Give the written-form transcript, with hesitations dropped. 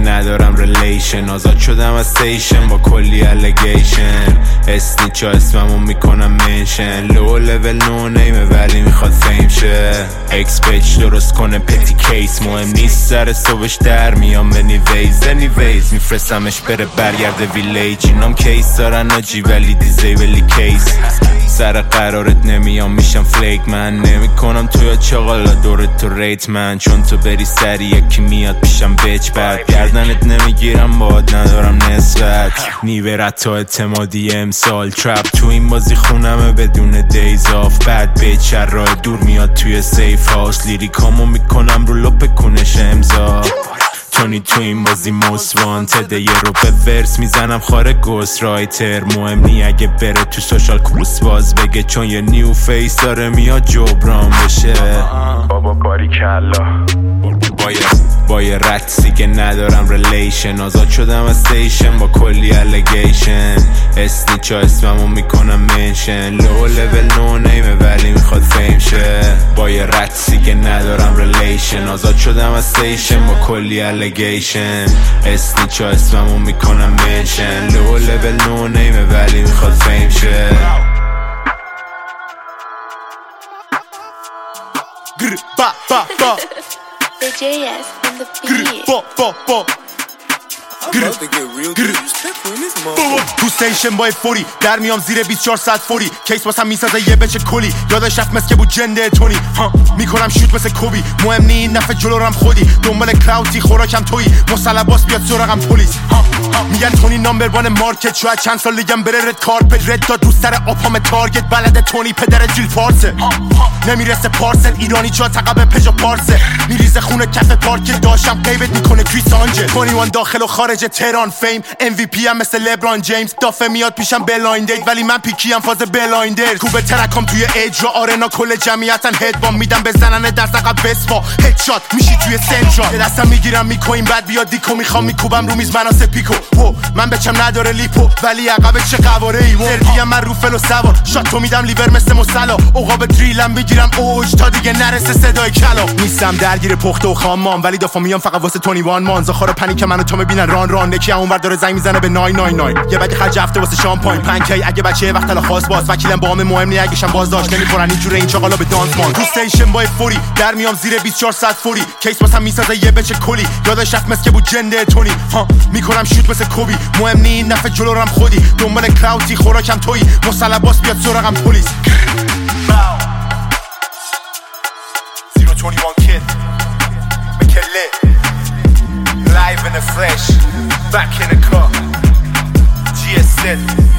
ندارم ریلیشن. آزاد شدم از ستیشن با کلی الیگیشن. اسنیچا اسممو میکنم منشن. لو لول نو نیمه ولی میخواد فیم شه. اکس پیج درست کنه پتی کیس. مهم نیست سر صبحش در میام انیویز میفرستمش بره برگرده ویلیج. اینام کیس دارن آجی ولی دیزیبلی کیس. سر قرارت نمیام میشم فلیک من. نمیکنم توی چاقالا دورت تو ریت من. چون تو بری سری یکی میاد پیشم بچ بعد گردنت نمیگیرم باد ندارم نسبت. نیورت تا اعتمادی امسال ترپ تو این بازی خونمه بدون دیز آف. بد بیچ راه دور میاد توی سیف هاوس. لیریکامو میکنم رو لپ کنش امضا. تونی تو این بازی موست وانتده. یه رو به ورس میزنم خاره گوست رایتر. مهم نی اگه بره تو سوشال کروس باز بگه. چون یه نیو فیس داره میاد جبران بشه. بابا باری کلا با یه رقصی که ندارم ریلیشن. آزاد شدم از ستیشن با کلی الیگیشن. اسنیچا اسممو میکنم منشن. لو لول نو نیمه ولی میخواد فیم شه. با یه رقصی که ندارم ریلیشن. آزاد شدم از ستیشن با کلی الیگیشن. اسنیچا اسممو میکنم منشن. لو لول نو نیمه ولی میخواد فیم شه. The JS on the beat. تو ستیشن با فوری در میام زیر 24 ساعت فوری. کیس واسم میسازه یه بچه کلی. یادش رفت مثل که بود جنده تونی. میکنم شوت مثل کوبی. مهم نی این نفع جلورم خودی. دنبال کراوتی خوراکم تویی. مسلباس بیاد سراغم پلیس. میگن تونی نامبر وان مارکت. شاید چند سال دیگم بره رد کارپت. رد داد رو سر آپام تارگت. بلده تونی پدر جیل فارسه. نمیرسه پارسل ایرانی جا تقب پژو پارسه. میریزه خونه کف پارک داشتم غیبت میکنه کریسانجه. 21 داخل و خارج تهران فیم. MVP هم مثل لبران جیمز. دافه میاد پیشم بلایندید ولی من پیکی ام فاز بلایندر. کوبه ترکام توی اجرا آرنا کل جمعیتن هدبام میدم بزنن در عقب بسپا. هدشات میشی توی سنترال. دستم میگیرم میکوین بعد بیاد دیکو میخوام میکوبم رو میز مناسه پیکو. من بچم نداره لیپو ولی عقب چه قواره ای. سردیم من رو فلو سوار. شاتو میدم لیور مثل مسلا. عقاب دریلم بگیرم اوج تا دیگه نرسه صدای کلا. نیستم درگیر پخته و خامام ولی دافا میام فقط واسه 21 مان. زخارا پنیک منو تو ببینن ران نکی اونور داره زنگ میزنه به 999. یه بگ خرج هفته واسه شامپاین پنکی. اگه بچه وقت الا خاص باز وکیلم با هم مهم نی اگهشم باز داشت. نمیخورن اینجوره این چاقالا به دانس مان. تو ستیشن با فوری در میام زیر 24 ساعت فوری. کیس واسم میسازه یه بچه کلی. یادش رفت مثل که بود جنده تونی. میکنم شوت مثل کوبی. مهم نی این نفع جلورم خودی. دنبال کراوتی خوراکم تویی. مسلباس بیاد سراغم پلیس. 021 kid McKinley live in the flesh back in the car GSZ